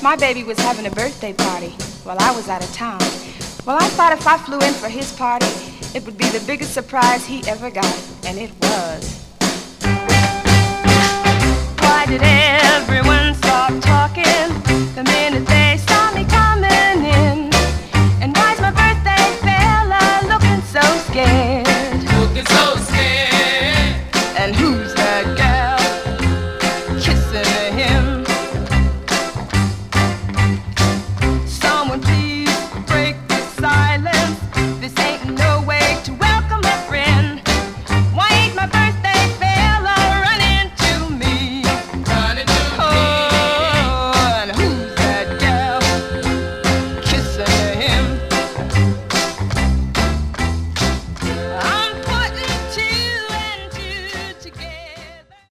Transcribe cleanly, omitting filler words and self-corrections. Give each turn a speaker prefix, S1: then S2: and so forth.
S1: my baby was having a birthday party while I was out of town. Well, I thought if I flew in for his party, it would be the biggest surprise he ever got, and it was. Why did